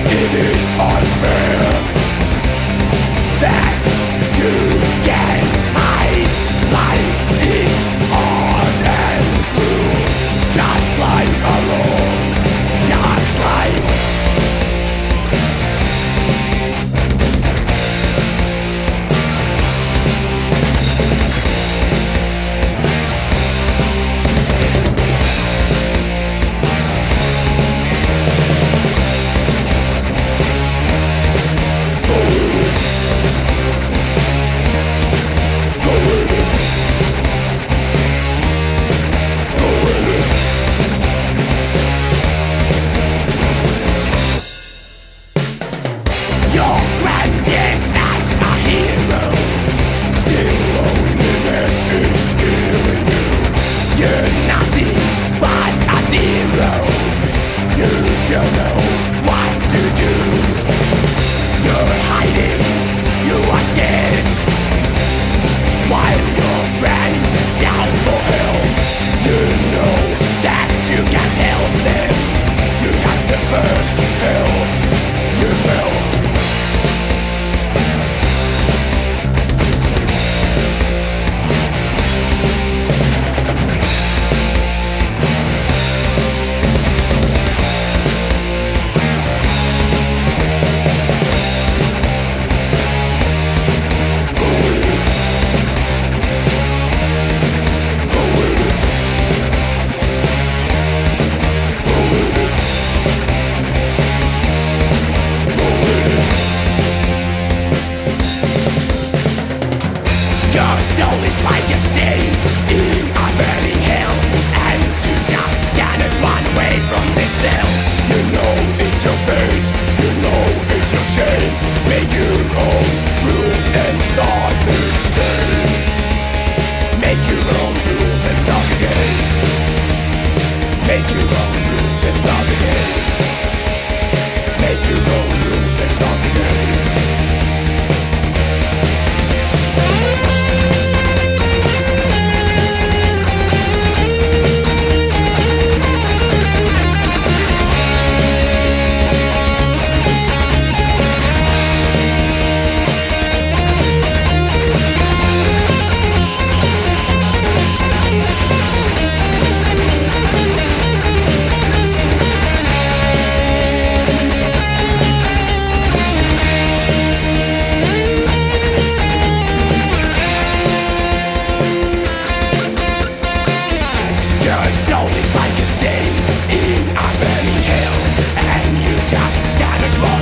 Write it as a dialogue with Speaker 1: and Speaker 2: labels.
Speaker 1: It is unfair that you can't hide. Life is hard and cruel, just like a long dark slide. You're branded as a hero, still loneliness is killing you. You're nothing but a zero. You don't know what to do. You're hiding, you are scared, while your friends shout for help. You know that you can't help them. You have to first help yourself. Your soul is like a saint in a burning hell, and you just cannot run away from this cell. You know it's your fate, you know it's your shame. Make your own rules and start this game. Make your own rules and start the game. Make your own rules and start the game. Make your own rules and start the game. Your soul is like a saint in a burning hell, and you just gotta draw